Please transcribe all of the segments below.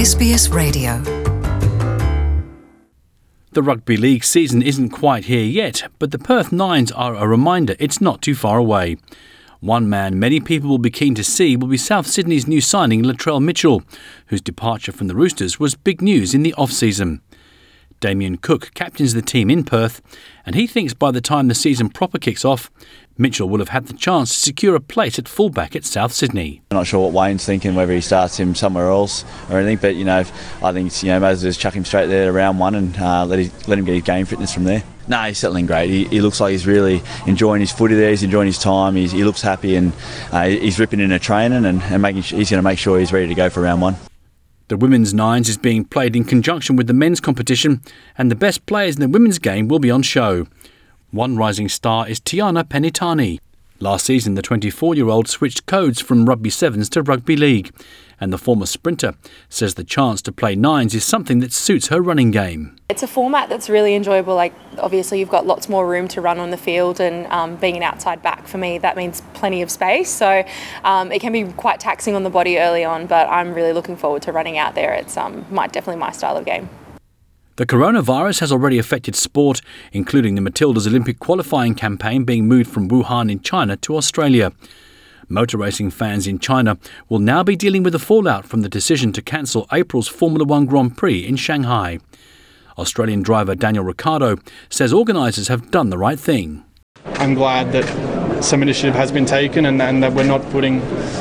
SBS Radio. The rugby league season isn't quite here yet, but the Perth Nines are a reminder it's not too far away. One man many people will be keen to see will be South Sydney's new signing Latrell Mitchell, whose departure from the Roosters was big news in the off-season. Damien Cook captains the team in Perth, and he thinks by the time the season proper kicks off, Mitchell will have had the chance to secure a place at fullback at South Sydney. I'm not sure what Wayne's thinking, whether he starts him somewhere else or anything, but I think it's, may as well just chuck him straight there to round one and let him get his game fitness from there. No, he's settling great. He looks like he's really enjoying his footy there. He's enjoying his time. He looks happy, and he's ripping into training and he's going to make sure he's ready to go for round one. The Women's Nines is being played in conjunction with the men's competition, and the best players in the women's game will be on show. One rising star is Tiana Penitani. Last season, the 24-year-old switched codes from Rugby Sevens to Rugby League, and the former sprinter says the chance to play nines is something that suits her running game. It's a format that's really enjoyable. Obviously you've got lots more room to run on the field, and being an outside back for me, that means plenty of space. So it can be quite taxing on the body early on, but I'm really looking forward to running out there. It's definitely my style of game. The coronavirus has already affected sport, including the Matildas Olympic qualifying campaign being moved from Wuhan in China to Australia. Motor racing fans in China will now be dealing with the fallout from the decision to cancel April's Formula One Grand Prix in Shanghai. Australian driver Daniel Ricciardo says organisers have done the right thing. I'm glad that some initiative has been taken and that we're not putting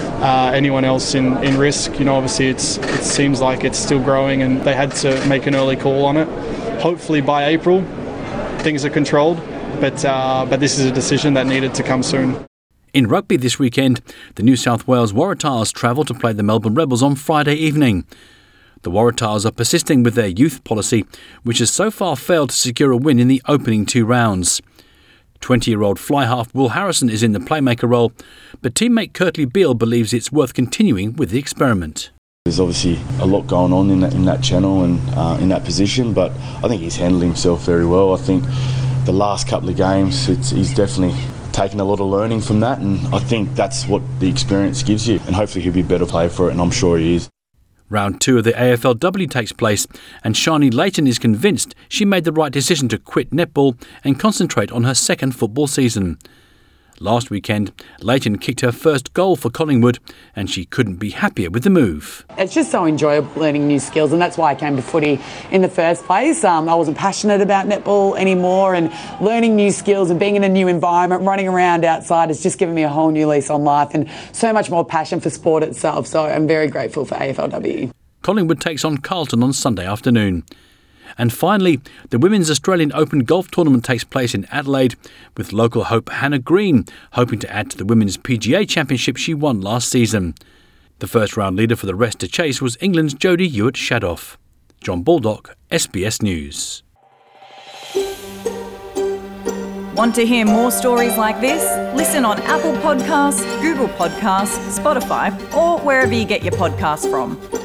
anyone else in risk. Obviously it seems like it's still growing and they had to make an early call on it. Hopefully by April things are controlled, but this is a decision that needed to come soon. In rugby this weekend, the New South Wales Waratahs travel to play the Melbourne Rebels on Friday evening. The Waratahs are persisting with their youth policy, which has so far failed to secure a win in the opening two rounds. 20-year-old fly half Will Harrison is in the playmaker role, but teammate Kurtley Beale believes it's worth continuing with the experiment. There's obviously a lot going on in that channel and in that position, but I think he's handled himself very well. I think the last couple of games, he's definitely taken a lot of learning from that, and I think that's what the experience gives you, and hopefully he'll be a better player for it, and I'm sure he is. Round 2 of the AFLW takes place, and Shani Layton is convinced she made the right decision to quit netball and concentrate on her second football season. Last weekend, Layton kicked her first goal for Collingwood, and she couldn't be happier with the move. It's just so enjoyable learning new skills, and that's why I came to footy in the first place. I wasn't passionate about netball anymore, and learning new skills and being in a new environment, running around outside has just given me a whole new lease on life and so much more passion for sport itself. So I'm very grateful for AFLW. Collingwood takes on Carlton on Sunday afternoon. And finally, the Women's Australian Open Golf Tournament takes place in Adelaide, with local hope Hannah Green hoping to add to the Women's PGA Championship she won last season. The first round leader for the rest to chase was England's Jodie Hewitt-Shadoff. John Baldock, SBS News. Want to hear more stories like this? Listen on Apple Podcasts, Google Podcasts, Spotify, or wherever you get your podcasts from.